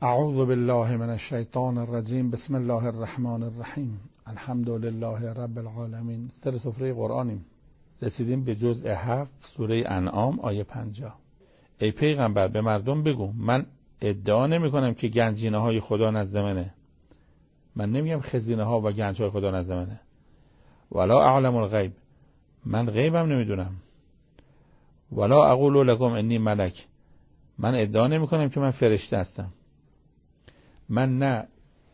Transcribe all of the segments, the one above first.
اعوذ بالله من الشیطان الرجیم. بسم الله الرحمن الرحیم. الحمد لله رب العالمین. سر سفره قرآنیم. رسیدیم به جزء 7 سوره انعام آیه 50. ای پیغمبر به مردم بگو من ادعا نمی کنم که گنجینه های خدا نزد منه. من نمیگم خزینه ها و گنج های خدا نزد منه. ولا اعلم الغیب. من غیبم نمیدونم. ولا اقول لكم انی ملک. من ادعا نمی کنم که من فرشته هستم. من نه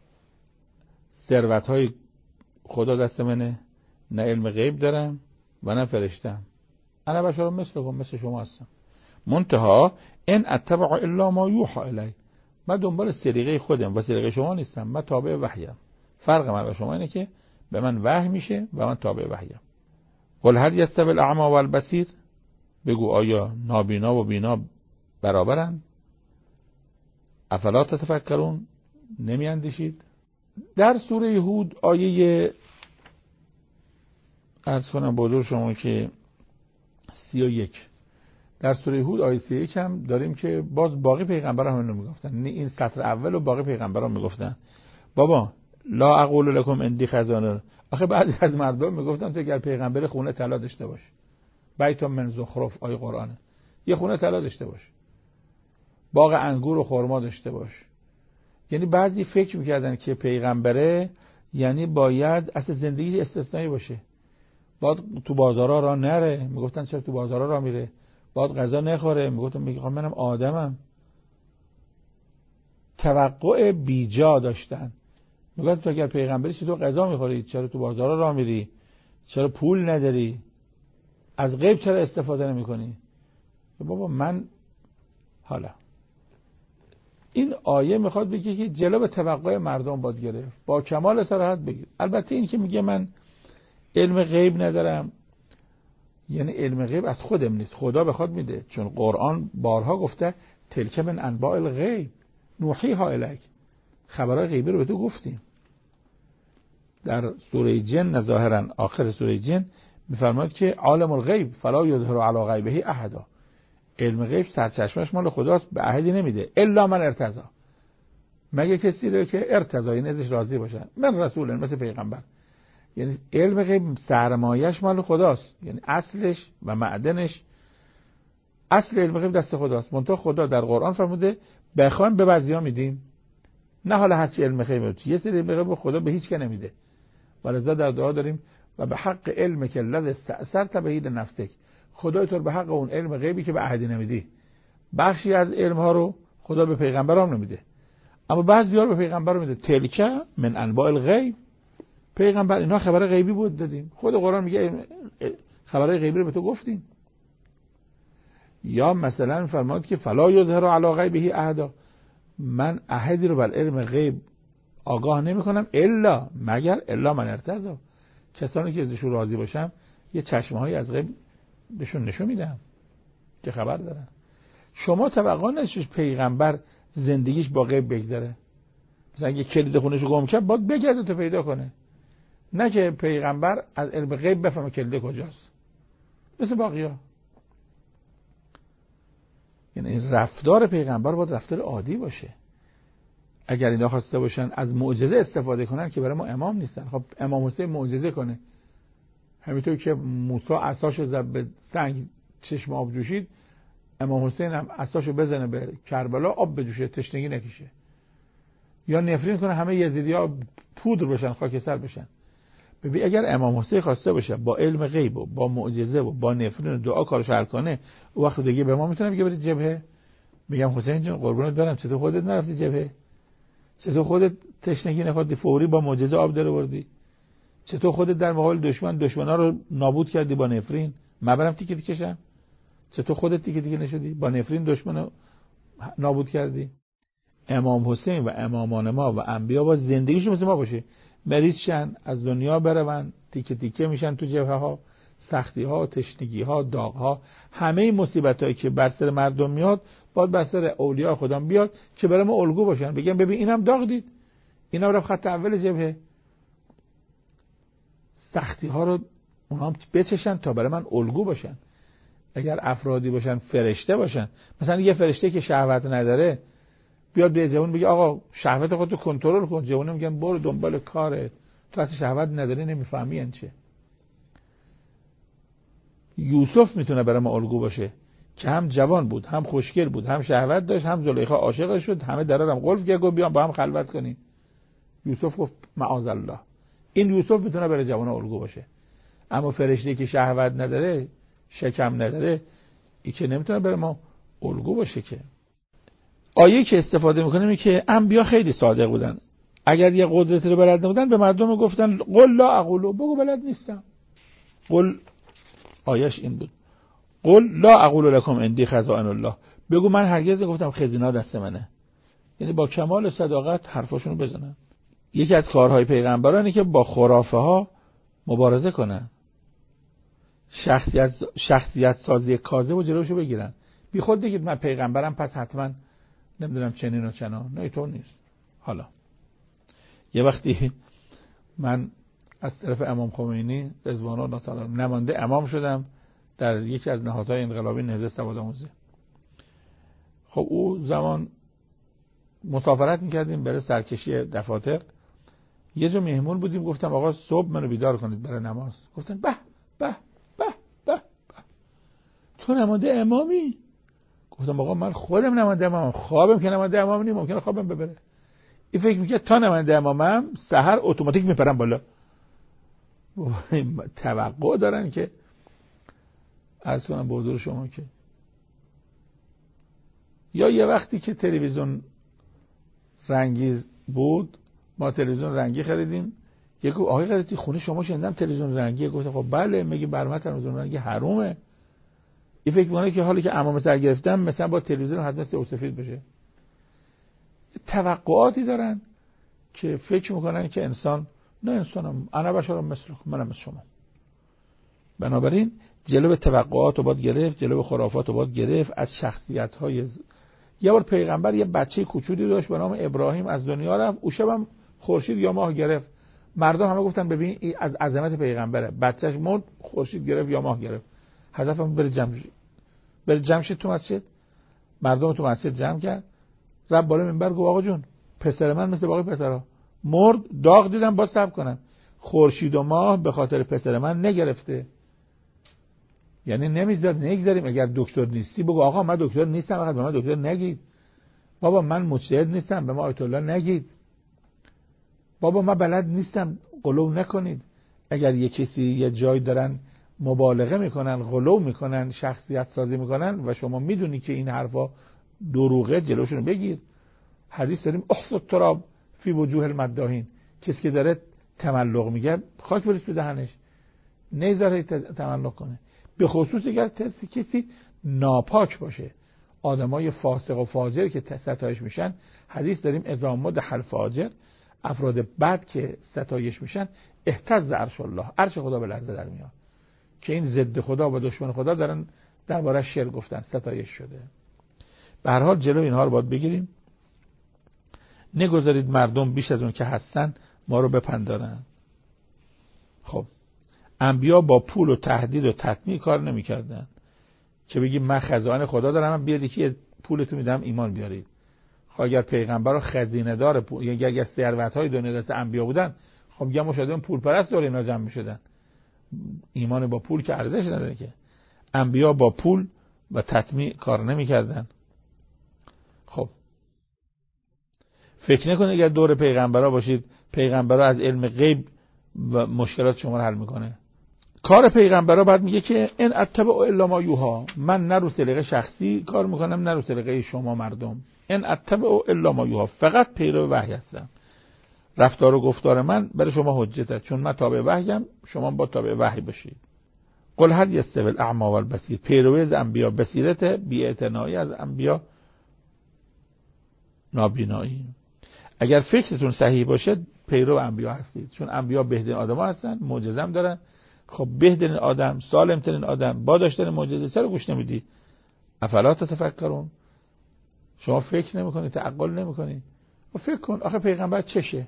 ثروت های خدا دست منه، نه علم غیب دارم و نه فرشتم. انا بشر مثلکم، مثل شما هستم. منتها ان اتبع الا ما یوحى الی. من دنبال سلیقه خودم و سلیقه شما نیستم. من تابع وحیم. فرق من و شما اینه که به من وحی میشه و من تابع وحیم. قل هل یستوی الاعمی والبصیر. بگو آیا نابینا و بینا برابرن؟ افلا تتفکرون. نمی اندیشید؟ در سوره هود آیه عرض کنم بزرگ شما که 31. در سوره هود آیه 31 هم داریم که باز باقی پیغمبران همین رو میگفتن. این سطر اول و باقی پیغمبران میگفتن بابا لا اقول لكم عندي خزانه. آخه بعضی از مردم میگفتن تو اگر پیغمبر خونه طلا داشته باش، بیت من زخرف، آیه قرآنه، یه خونه طلا داشته باش، باغ انگور و خرما داشته باش. یعنی بعضی فکر میکردن که پیغمبره یعنی باید اصلا زندگیش استثنایی باشه. باید تو بازارا راه نره. میگفتن چرا تو بازارا راه میره؟ باید غذا نخوره. میگفتن میگم منم آدمم. توقع بیجا داشتن. میگفتن تو اگر پیغمبری چطور غذا میخوری؟ چرا تو بازارا راه میری؟ چرا پول نداری؟ از غیب چرا استفاده نمیکنی؟ بابا من حالا این آیه میخواد بگه که جلو به توقع مردم باید گرفت، با کمال صراحت بگیر. البته این که میگه من علم غیب ندارم، یعنی علم غیب از خودم نیست، خدا بخواد میده. چون قرآن بارها گفته تلک من انباء الغیب نوحیها الیک. خبرهای غیبی رو به تو گفتیم. در سوره جن ظاهرا آخر سوره جن میفرماید که عالم الغیب فلا یظهر علی غیبه احدا. علم غیب سرچشمش مال خداست، به احدی نمیده الا من ارتضی. مگه کسی رو که ارتضی این ازش راضی باشه، من رسول، مثل پیغمبر. یعنی علم غیب سرمایه‌اش مال خداست، یعنی اصلش و معدنش، اصل علم غیب دست خداست. منتها خدا در قرآن فرموده بخوایم به بعضیا میدیم، نه حالا هر چی علم غیب یه سری علم غیب خدا به هیچ که نمیده. ولذا در دعا داریم و به حق علمک الذی استأثرت به نفسک. خدای تو به حق اون علم غیبی که به احدی نمیدی. بخشی از علم ها رو خدا به پیغمبرام نمیده، اما بعضی‌ها رو به پیغمبر میده. تلک من انباء الغیب. پیغمبر اینا خبر غیبی بود دادیم. خود قرآن میگه خبرهای غیبی رو به تو گفتیم. یا مثلا فرمود که فلا یظهر علی غیبه احدا. من احدی رو بر علم غیب آگاه نمی‌کنم الا مگر الا من ارتضی. کسانی که ازشون راضی باشم یه چشمه‌هایی از غیب بهشون نشون میدم که خبر دارن. شما توقع نداشت پیغمبر زندگیش با غیب بگذره؟ مثلا اگه کلید خونه‌شو گم کرد باید بگرده تا پیدا کنه، نه که پیغمبر از علم غیب بفهمه کلید کجاست مثل باقی‌ها. یعنی رفتار پیغمبر باید رفتار عادی باشه. اگر اینا خواسته باشن از معجزه استفاده کنن که برای ما امام نیستن. خب امام حسین معجزه کنه، همینطور که موسی عصاشو زد به سنگ چشم آب جوشید، امام حسین هم عصاشو بزنه به کربلا آب بجوشه، تشنگی نکشه. یا نفرین کنه همه یزیدی‌ها پودر بشن، خاکستر بشن. ببین اگر امام حسین خواسته باشه با علم غیب و با معجزه و با نفرین و دعا کارش حل کنه، اون وقت دیگه به ما میتونه بگه برید جبهه. میگم حسین جون قربونت برم، چطور خودت نرفتی جبهه؟ چطور خودت تشنگی نخوردی فوری با معجزه آب در آوردی؟ چطور خودت در مقابل دشمنا رو نابود کردی با نفرین؟ من برم تیکه کشم؟ چطور خودت تیکه نشدی با نفرین دشمنو نابود کردی؟ امام حسین و امامان ما و انبیا با زندگیشون مثل ما باشه، مریض شن، از دنیا برون، تیکه میشن تو جبهه ها، سختی ها، تشنگی ها، داغ ها، همه مصیبت هایی که بر سر مردم میاد باید بر سر اولیاء خدا بیاد که برای ما الگو باشن. بگم ببین اینم داغ دید، اینم رفت خط اول جبهه. سختی ها رو اونها بچشن تا برای من الگو باشن. اگر افرادی باشن فرشته باشن، مثلا یه فرشته که شهوت نداره بیاد به جوان بگه آقا شهوت خودتو کنترل کن، جوان میگن برو دنبال کاره، تو اصلا شهوت نداری، نمیفهمی یعنی چه. یوسف میتونه برای ما الگو باشه که هم جوان بود، هم خوشگل بود، هم شهوت داشت، هم زلیخا عاشقش شد، همه درارم قلف کرد گفت بیام با هم خلوت کنیم. یوسف گفت معاذ الله. این یوسف میتونه برای جوان الگو باشه. اما فرشته که شهوت نداره، شکم نداره، این که نمیتونه برای ما الگو باشه. که آیه که استفاده میکنیم اینه که انبیا خیلی صادق بودن. اگر یه قدرتی رو بلد نبودن به مردم گفتن قل لا اقولو، بگو بلد نیستم. قل، آیش این بود، قل لا اقول لكم عندي خزائن الله، بگو من هرگز نگفتم خزینا دست منه. یعنی با کمال صداقت حرفاشونو بزنن. یکی از کارهای پیغمبرانه که با خرافه ها مبارزه کنن، شخصیت سازی کاذب و جلوشو بگیرن. بی خود دیگه من پیغمبرم پس حتما نمیدونم چنین و چنان. نه تو نیست. حالا یه وقتی من از طرف امام خمینی رضوان الله تعالی نماینده امام شدم در یکی از نهادهای انقلابی نهضت سوادآموزی. خب او زمان مسافرت میکردیم برای سرکشی دفاتر. یه جا مهمون بودیم، گفتم آقا صبح منو بیدار کنید برای نماز. گفتن به به به به به، تو نماینده امامی؟ گفتم آقا من خودم نماینده امامم، خوابم که نماینده امام نی، ممکنه خوابم ببره. این فکر میکنه تا نماینده امامم سحر اتوماتیک میپرم بالا. توقع دارن که عرض کنم به حضور شما که یا یه وقتی که تلویزیون رنگی بود، ما تلویزیون رنگی خریدیم. یکی آقای خریدی خونه شما شنیدم تلویزیون رنگیه. گفتم خب بله، میگه برمت تلویزیون رنگی حرومه. این فکر میکنه که حالی که عمامه سر گرفتم مثلا با تلویزیون حتما سفید بشه. توقعاتی دارن که فکر میکنن که انسان، نه انسانم انا بشرم مثلکم، منم مثل شما. بنابراین جلو توقعات رو باید گرفت، جلو خرافات رو باید گرفت. از شخصیت‌های یه بار پیغمبر یه بچه کوچولی داشت به نام ابراهیم، از دنیا رفت. او شبم خورشید یا ماه گرفت. مردم همه گفتن ببین این از عظمت پیغمبره، بچه‌ش مرد خورشید گرفت یا ماه گرفت. هدفم بره جمع شد تو مسجد. مردم تو مسجد جمع کرد، رفت بالا منبر گفت آقا جون پسر من مثل باقی پسرها مرد، داغ دیدم با صبر کنم. خورشید و ماه به خاطر پسر من نگرفته. یعنی نگذاریم اگر دکتر نیستی بگو آقا من دکتر نیستم، فقط به من دکتر نگید. بابا من مجتهد نیستم، به ما آیت الله نگید. بابا من بلد نیستم، غلو نکنید. اگر یه کسی یه جای دارن مبالغه میکنن، غلو میکنن، شخصیت سازی میکنن و شما میدونی که این حرفا دروغه، جلوشون بگیر. حدیث داریم احص التراب فی وجوه المداحین، کسی که داره تملق میگه خاک بریز تو دهنش، نذاره تملق کنه. به خصوص اگر کسی ناپاک باشه. آدمای فاسق و فاجر که ستایش میشن، حدیث داریم اذا مدح الفاجر، افراد بد که ستایش میشن، اهتز عرش الله، عرش خدا به لرزه در میاد که این ضد خدا و دشمن خدا دارن درباره شر گفتن، ستایش شده. به هر حال جلو اینها رو باید بگیریم. نگذارید مردم بیش از اون که هستن ما رو بپندارن. خب انبیا با پول و تهدید و تطمیع کار نمی‌کردن که بگیم من خزائن خدا دارم، من بیاد یکی پولتو میدم ایمان بیارید. خب اگر پیغمبر و خزینه دار پول، یا اگر ثروت‌های دنیا دست انبیا بودن، خب میگم مشاهدون پول پرست دور اینا جمع می‌شدن. ایمان با پول که ارزش نداره که. انبیا با پول و تطمیع کار نمی‌کردن. خب فکر نکنید اگر دور پیغمبرا باشید پیغمبرا از علم غیب و مشکلات شما رو حل میکنه. کار پیغمبرا بعد میگه که ان اتبع الا ما یوها، من نه رو سلیقه شخصی کار میکنم نه رو سلیقه شما مردم. ان اتبع الا ما یوها، فقط پیرو وحی هستم. رفتار و گفتار من برای شما حجته، چون من تابع وحیم، شما با تابع وحی باشید. قل هل یستوی الاعمی والبصیر، پیروی از انبیا بصیرت، بی‌اعتنایی از انبیا نابینایی. اگر فکرتون صحیح باشه پیرو انبیا هستید، چون انبیا بهترین آدم‌ها هستن، معجزه هم دارن. خب بهترین آدم، سالمترین آدم با داشتن معجزه چرا گوش نمیدی؟ افلا تتفکرون، شما فکر نمی‌کنید، تعقل نمی‌کنید. فکر کن آخه پیغمبر چشه؟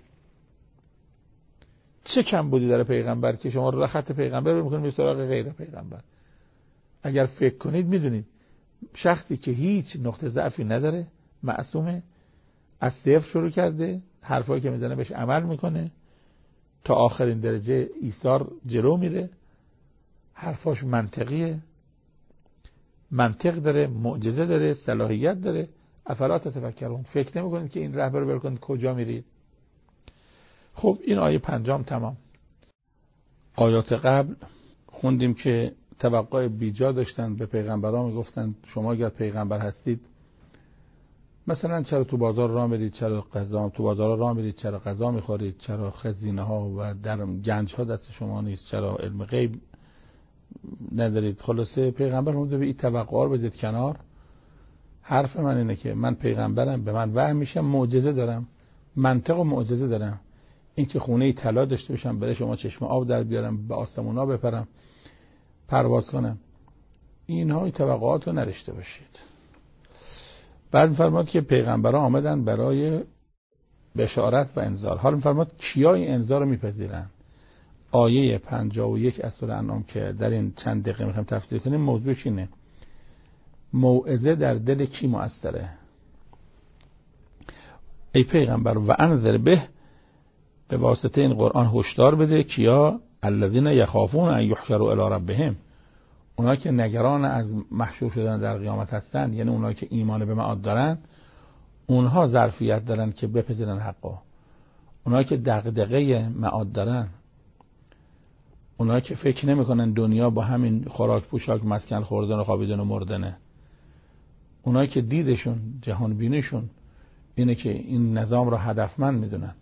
چه کم بودی در پیغمبر که شما رو خط پیغمبر رو می‌کنید به سراغ غیر پیغمبر؟ اگر فکر کنید می‌دونید شخصی که هیچ نقطه ضعفی نداره، معصومه، از صفر شروع کرده، حرفایی که میزنه بهش عمل میکنه، تا آخرین درجه ایثار جلو میره. حرفاش منطقیه، منطق داره، معجزه داره، صلاحیت داره. افلا تتفکرون، فکر نمیکنید که این رهبر رو برکنید کجا میرید؟ خب این آیه 5 تمام. آیات قبل خوندیم که توقع بیجا داشتن به پیغمبران، میگفتن شما اگر پیغمبر هستید مثلا چرا تو بازار راه میرید، چرا تو بازار راه میرید، چرا غذا میخورید، چرا خزینه ها و گنج ها دست شما نیست، چرا علم غیب ندارید. خلاصه پیغمبر فرمود به این توقع رو بدید کنار. حرف من اینه که من پیغمبرم، به من وحی میشه، معجزه دارم، منطق و معجزه دارم. این که خونه طلا داشته باشم برای شما چشم آب در بیارم، به آسمونا بپرم، پرواز کنم، اینها توقعات رو نداشته باشید. بعد می‌فرماد که پیغمبران آمدن برای بشارت و انذار. حالا می‌فرماد کیا این انذار رو میپذیرن. آیه 51 از سوره انعام که در این چند دقیقه می‌خوام تفسیر کنیم موضوعش اینه: موعظه در دل کی مؤثره؟ ای پیغمبر و انذر به واسطه این قرآن هشدار بده کیا؟ الذین یخافون ان یحشروا الی ربهم، اونایی که نگران از محشور شدن در قیامت هستن، یعنی اونایی که ایمان به معاد دارن، اونها ظرفیت دارن که بپذیرن حقا. اونایی که دغدغه معاد دارن، اونایی که فکر نمیکنن دنیا با همین خوراک پوشاک مسکن خوردن و خوابیدن و مردنه، اونایی که دیدشون جهان بینیشون اینه که این نظام رو هدفمند میدونن،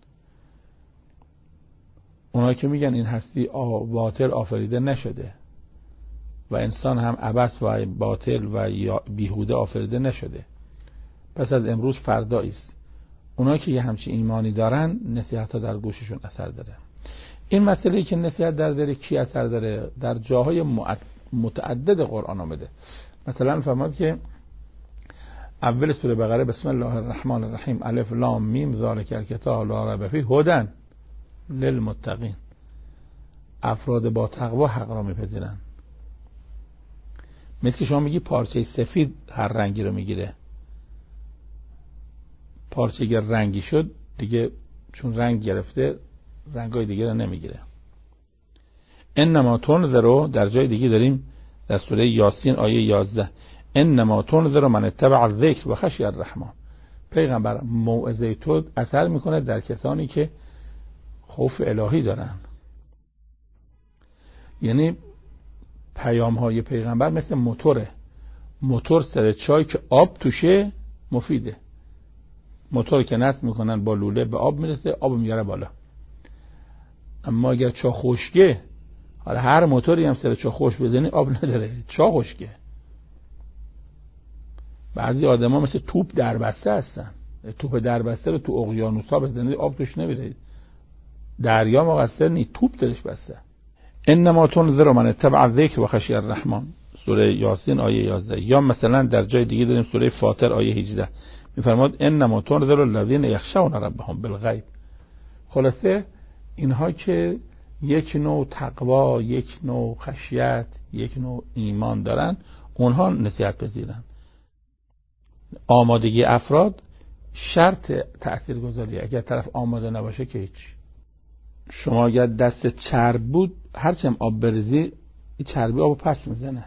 اونایی که میگن این هستی باطل آفریده نشده و انسان هم عبث و باطل و بیهوده آفریده نشده، پس از امروز فردایی است. اونایی که یه همچین ایمانی دارن نصیحت ها در گوششون اثر داره. این مسئله که نصیحت در دل کی اثر داره در جاهای متعدد قرآن آمده. مثلا فرماد که اول سوره بقره بسم الله الرحمن الرحیم الف لام میم ذالک الکتاب لا ریب فیه هدی للمتقین. افراد با تقوا حق را میپذیرن. مثل که شما میگی پارچه سفید هر رنگی رو میگیره، پارچه اگر رنگی شد دیگه چون رنگ گرفته رنگای دیگه رو نمیگیره. انما تنذر، در جای دیگه داریم در سوره یاسین آیه 11 انما تنذر من اتبع الذکر و خشی الرحمن. پیغمبر موعظه تو اثر میکنه در کسانی که خوف الهی دارن. یعنی پیام های پیغمبر مثل موتوره. موتور سر چای که آب توشه مفیده. موتور که نصب میکنن با لوله به آب میرسه، آب میاره بالا. اما اگر چا خشکه، حالا هر موتوری هم سر چا خشک بزنی آب نداره، چا خشکه. بعضی آدما مثل توپ دربسته هستن، توپ دربسته رو تو اقیانوسا بزنید آب توش نمیره، دریا مقصر نی، توپ درش بسته. انما تنذر من اتبع الذکر و خشی الرحمن، سوره یاسین آیه 11. یا مثلا در جای دیگه داریم سوره فاطر آیه 18 میفرماد انما تنذر الذین یخشون ربهم بالغیب. خلاصه اینها که یک نوع تقوا، یک نوع خشیت، یک نوع ایمان دارن، اونها نصیحت پذیرن. آمادگی افراد شرط تاثیرگذاریه. اگر طرف آماده نباشه که هیچ. شما اگر دست چرب بود هرچم آب بریزی این چربی آبو پس میزنه.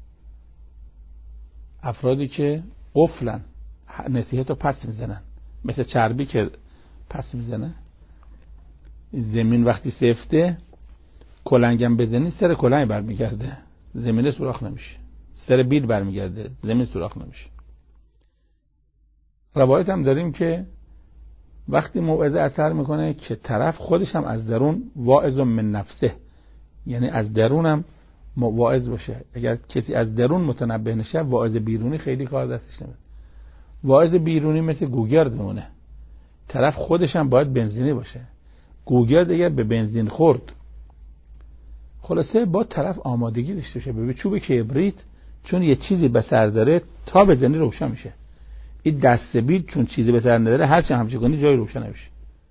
افرادی که قفلن نصیحتو پس میزنن، مثل چربی که پس میزنه. زمین وقتی سفته کلنگم بزنی سر کلنگ برمیگرده، زمین سوراخ نمیشه. سر بیل برمیگرده، زمین سوراخ نمیشه. روایت هم داریم که وقتی موعظه اثر میکنه که طرف خودش هم از درون واعظ من نفسه، یعنی از درونم واعظ باشه. اگر کسی از درون متنبه نشه واعظ بیرونی خیلی کار دستش نمیاد. واعظ بیرونی مثل گوگرد میمونه، طرف خودش هم باید بنزینی باشه. گوگرد اگر به بنزین خورد خلاصه با طرف آمادگی داشته باشه. به چوب کبریت چون یه چیزی به سر داره تا بزنی روشن میشه. این دست بیل چون چیزی به سر نداره هر چه همچه کنی جای روشن نمیشه.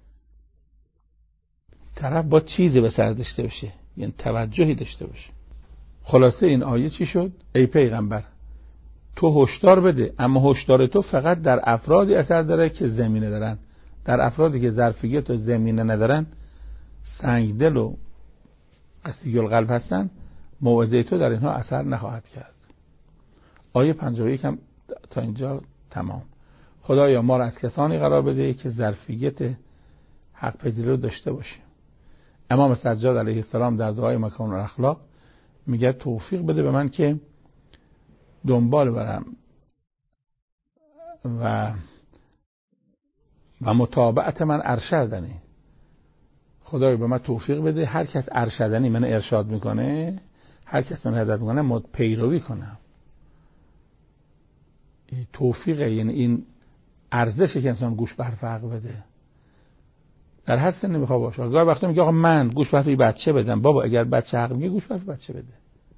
طرف با چیزی به سر داشته باشه، یعنی توجهی داشته باشه. خلاصه این آیه چی شد؟ ای پیغمبر تو هشدار بده، اما هشدار تو فقط در افرادی اثر داره که زمینه دارن. در افرادی که ظرفیت و زمینه ندارن، سنگدل و قسی القلب هستن، موعظه تو در اینها اثر نخواهد کرد. آیه 51 هم تا اینجا تمام. خدایا ما را از کسانی قرار بده که ظرفیت حق پذیری رو داشته باشیم. امام سجاد علیه السلام در دعای مکارم الاخلاق میگه توفیق بده به من که دنبال برم و متابعت من ارشدنی. خدایا به من توفیق بده هر کس ارشدنی من ارشاد میکنه، هر کس من هدایت میکنه من پیروی کنم. توفیقه، یعنی این ارزشه که انسان گوش به حرف حق بده. در هر سنی میخواد باشه. گاهی وقتا میگه آقا من گوش به حرف بچه بدم. بابا اگر بچه حق میگه گوش به حرف بچه بده.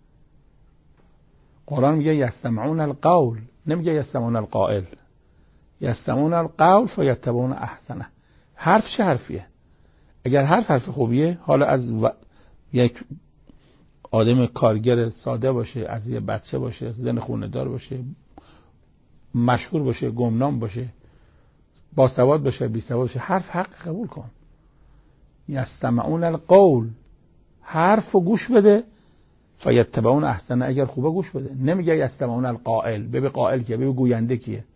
قرآن میگه یستمعون القول، نمیگه یستمعون القائل. یستمعون القول فیتبعون احسنه. حرف چه حرفیه؟ اگر حرف خوبیه، حالا از یک آدم کارگر ساده باشه، از یه بچه باشه، زن خونه دار باشه، مشهور باشه، گمنام باشه، با سواد باشه، بی سواد باشه، حرف حق قبول کن. یستمعون القول، حرف و گوش بده، فیتبعون احسنه، اگر خوبه گوش بده. نمیگه یستمعون القائل. ببین قائل کیه؟ ببین گوینده کیه؟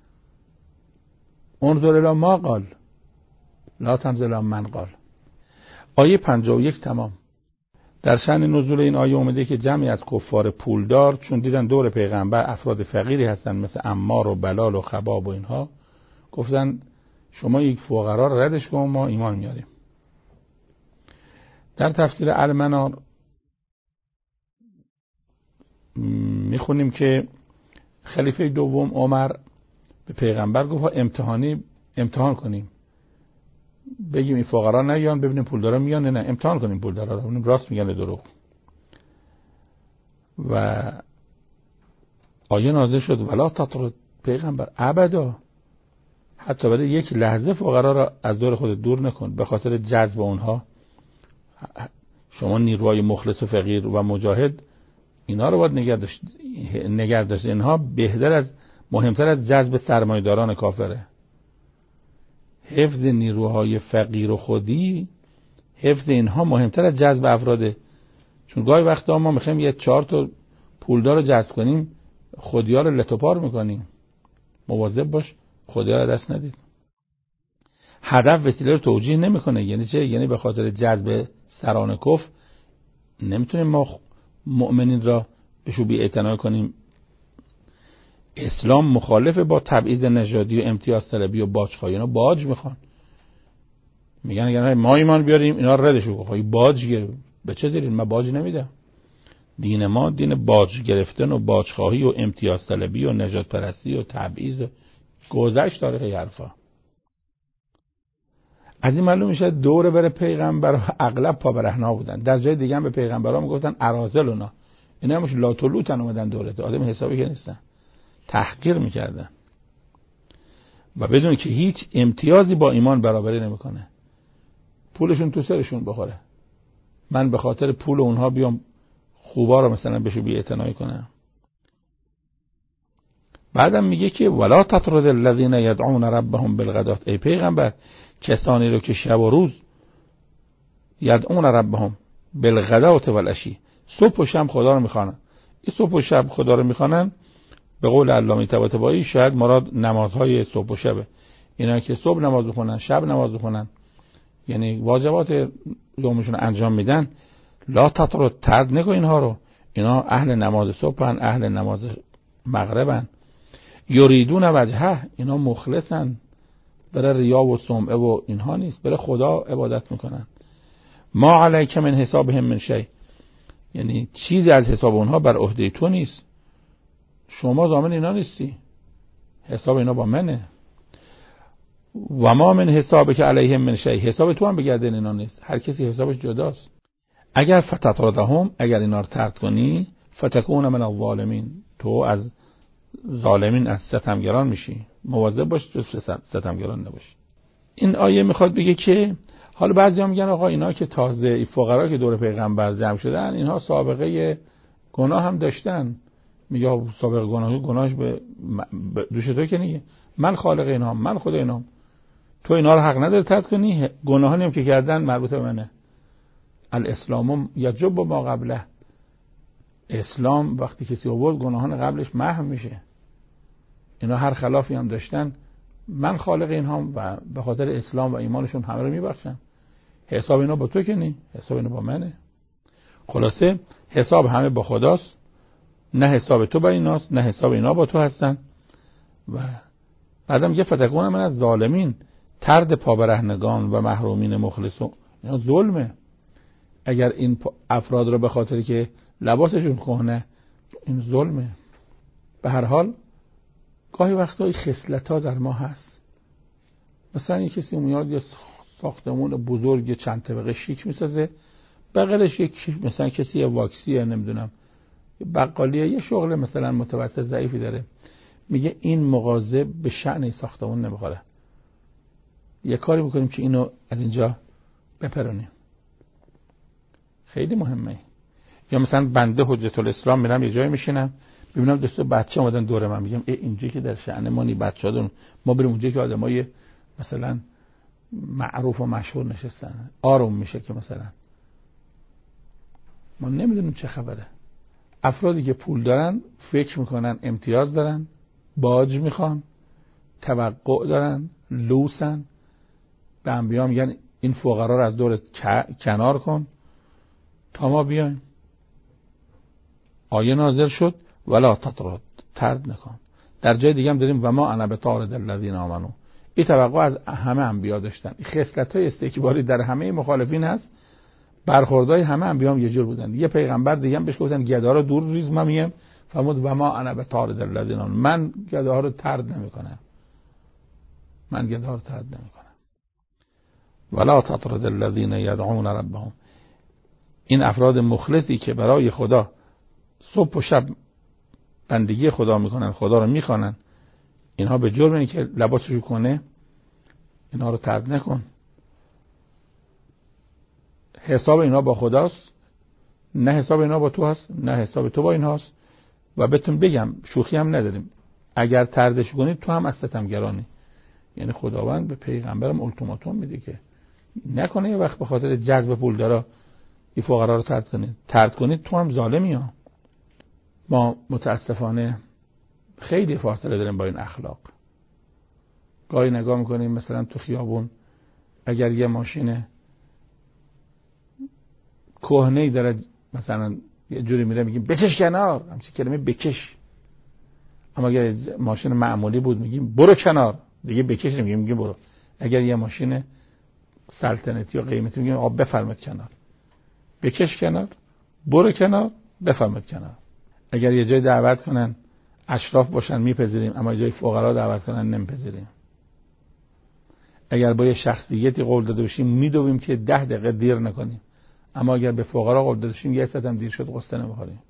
انظر الی ما قال لا تنظر الی من قال. آیه 51 تمام. در شأن نزول این آیه اومده که جمعی از کفار پولدار چون دیدن دور پیغمبر افراد فقیری هستن مثل عمار و بلال و خباب و اینها، گفتن شما یک فقرا رو ردش کن، ما ایمان میاریم. در تفسیر المنار میخونیم که خلیفه دوم عمر به پیغمبر گفت امتحان کنیم، بگیم این فقرا نیان ببینیم پولدارا میان نه، امتحان کنیم پولدارا رو ببینیم راست میگن دروغ. و آیه نازل شد ولا تطرد، پیغمبر ابدا، حتی برای یک لحظه فقرا را از دور خود دور نکن، به خاطر جذب اونها. شما نیروهای مخلص و فقیر و مجاهد اینا رو باید نگه داشت. اینها مهمتر از جذب سرمایه‌داران کافره. حفظ نیروهای فقیر و خودی، حفظ اینها مهمتر از جذب افراده. چون گاهی وقتا ما میخوایم یه 4 تا پولدار رو جذب کنیم، خودی‌ها رو لتوپار میکنیم. مواظب باش خودی‌ها رو دست ندید. هدف وسیله رو توجیه نمیکنه. یعنی چه؟ یعنی به خاطر جذب سران کفر نمیتونیم ما مؤمنین را به شوبی اعتنا کنیم. اسلام مخالفه با تبعیض نژادی و امتیاز طلبی و باجخواهی. اینا باج میخوان، میگن اگر ما ایمان بیاریم اینا ردشو بخوای باج گیر. به چه دلیل؟ من باج نمیدم. دین ما دین باج گرفتن و باجخواهی و امتیاز طلبی و نژاد پرستی و تبعیض گذشت داره. این حرفا از این معلوم میشه دور بر پیغمبر اغلب پا برهنا بودن. در جای دیگه هم به پیغمبرا میگفتن اراذلنا، اینا همش لاتولوتن اومدن دولت، آدم حسابی که نیستن، تحقیر میکردن و بدون که هیچ امتیازی با ایمان برابری نمیکنه. پولشون تو سرشون بخوره. من به خاطر پول اونها بیام خوبا رو مثلا بهشون بی‌اعتنایی کنم. بعدم میگه که ولا تطرد الذين يدعون ربهم بالغداة، ای پیغمبر کسانی رو که شب و روز یدعون ربهم بالغداة والعشی، صبح و شب خدا رو میخوانن. این صبح و شب خدا رو میخوانن به قول علامه طباطبایی شاید مراد نمازهای صبح و شبه. اینا که صبح نماز بخونن، شب نماز بخونن، یعنی واجبات یومشون انجام میدن. لا تطرد، طرد نکن اینها رو. اینا اهل نماز صبحن، اهل نماز مغربن. یریدون وجهه، اینا مخلصن، برای ریا و سمعه و اینها نیست، برای خدا عبادت میکنن. ما علیک من حسابهم من شیء، یعنی چیزی از حساب اونها بر عهده تو نیست، شما ضامن اینا نیستی، حساب اینا با منه. و ما من حسابک علیهم من شیء، حساب تو هم به گردن اینا نیست، هر کسی حسابش جداست. اگر فتطردهم، اگر اینا رو طرد کنی، فتکون من الظالمین، تو از ظالمین، از ستمگران میشی. مواظب باش جز ستمگران نباشی. این آیه میخواد بگه که حالا بعضیا میگن آقا اینا که تازه فقرا که دور پیغمبر جمع شدن، اینها سابقه گناه هم داشتن، میگه سابقه گناهش به دوش تو که نیه، من خالق اینام، من خدا اینام، تو اینا رو حق نداری ترد کنی، گناهانی هم که کردن مربوط به منه. الاسلام یجب ما قبله، اسلام وقتی کسی آورد گناهان قبلش محو میشه. اینا هر خلافی هم داشتن من خالق اینام و به خاطر اسلام و ایمانشون همه رو میبخشم. حساب اینا با تو که نی، حساب اینا با منه. خلاصه حساب همه با خداست، نه حساب تو با ایناست، نه حساب اینا با تو هستن. و بعدم یه فتکون من از ظالمین، طرد پابرهنگان و محرومین مخلصون، اینا ظلمه. اگر این افراد رو به خاطر که لباسشون کهنه، این ظلمه. به هر حال گاهی وقتایی خصلت‌ها در ما هست. مثلا یه کسی میاد یه ساختمون بزرگ چند طبقه شیک میسازه، بغلش یک مثلا کسی یه واکسیه، نمیدونم بقالیه، یه شغل مثلا متوسط ضعیفی داره، میگه این مغازه به شأن این ساختمون نمیخوره، یه کاری میکنیم که اینو از اینجا بپرونیم. خیلی مهمه. یا مثلا بنده حجت الاسلام میرم یه جایی میشینم، ببینم دوستا بچه اومدن دور من، میگم اینجایی که در شأن ما نی بچه‌ها، ما بریم اونجایی که آدمای مثلا معروف و مشهور نشستن، آروم میشه که مثلا ما نمیدونیم چه خبره. افرادی که پول دارن فکر میکنن امتیاز دارن، باج میخوان، توقع دارن، لوسن، به انبیا میگن این فقرا رو از دور کنار کن تا ما بیایم. آیه نازل شد ولا تطرد، طرد نکن. در جای دیگه هم داریم و ما انا بطارد الذین آمنو. این توقع از همه انبیا داشتن. این خصلت‌های استکباری در همه مخالفین هست. برخوردهای همه انبیا هم یه جور بودن. یه پیغمبر دیگه هم بهش گفتن گدا رو دور ریز، ما میگم فرمود و ما انا بطارد الذین آمنو، من گداها رو طرد نمیکنم، من گداها رو طرد نمیکنم. ولا تطرد الذین یدعون ربهم، این افراد مخلصی که برای خدا صبح و شب بندگی خدا میکنن، خدا رو میخوانن، اینها به جرم اینه که لباسشو کنه، اینها رو طرد نکن. حساب اینا با خداست، نه حساب اینا با تو هست، نه حساب تو با این هست. و بهتون بگم شوخی هم نداریم، اگر طردش کنید تو هم از ستمگرانی. یعنی خداوند به پیغمبرم التیماتوم میده که نکنه یه وقت به خاطر جذب پول دارا این فقرا رو طرد کنید تو هم ظالمی ها. ما متاسفانه خیلی فاصله داریم با این اخلاق. گاهی نگاه میکنیم مثلا تو خیابون اگر یه ماشین کهنه‌ای داره مثلا یه جوری میره میگیم بکش کنار، همچین کلمه بکش. اما اگر ماشین معمولی بود میگیم برو کنار، دیگه بکش نمیگیم، میگیم برو. اگر یه ماشین سلطنتی و قیمتی میگیم آقا بفرمایید کنار، بکش کنار، برو کنار، بفرمایید کنار. اگر یه جای دعوت کنن اشراف باشن میپذیریم، اما جای فقرا دعوت کنن نمیپذیریم. اگر با یه شخصیتی قول داده باشیم میدویم که 10 دقیقه دیر نکنیم، اما اگر به فقرا قول داده باشیم یه ساعت هم دیر شد قصه نمیخوریم.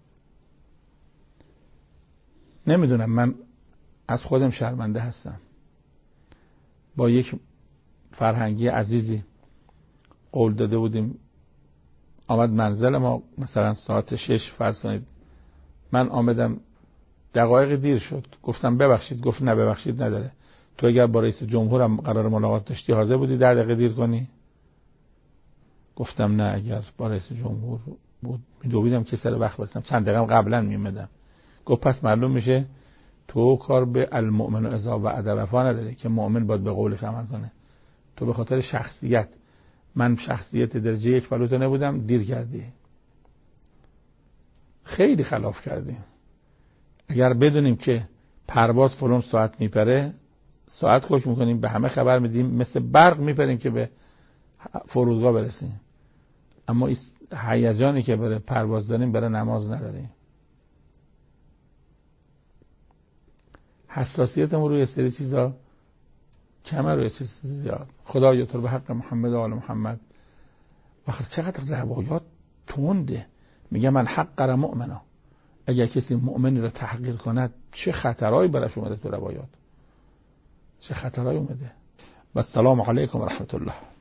نمیدونم، من از خودم شرمنده هستم. با یک فرهنگی عزیزی قول داده بودیم، آمد منزل ما مثلا ساعت 6 فرض کنید، من آمدم دقایق دیر شد، گفتم ببخشید، گفت نه ببخشید نداره، تو اگر با رئیس جمهورم قرار ملاقات داشتی حاضر بودی 10 دقیقه دیر کنی؟ گفتم نه، اگر با رئیس جمهور بود میدویدم که سر وقت برسم، چند دقیقه قبلا میومدم. گفت پس معلوم میشه تو کار به المؤمن اذا وعد وفا نداره که مؤمن باید به قولش عمل کنه. تو به خاطر شخصیت، من شخصیت درجه 1 فلوتو نبودم دیر کردی. خیلی خلاف کردیم. اگر بدونیم که پرواز فلان ساعت میپره، ساعت خوش میکنیم، به همه خبر میدیم، مثل برق میپریم که به فرودگاه برسیم. اما هیجانی که برای پرواز داریم برای نماز نداریم. حساسیتمون روی سری چیزا کمه، روی چیز زیاد. خدایا تو به حق محمد و آل محمد. آخر چقدر روایات تنده. میگه من حقر مؤمنا، اگر کسی مؤمنی را تحقیر کند چه خطرایی براش اومده تو روایات، چه خطرایی اومده. و السلام علیکم و رحمت الله.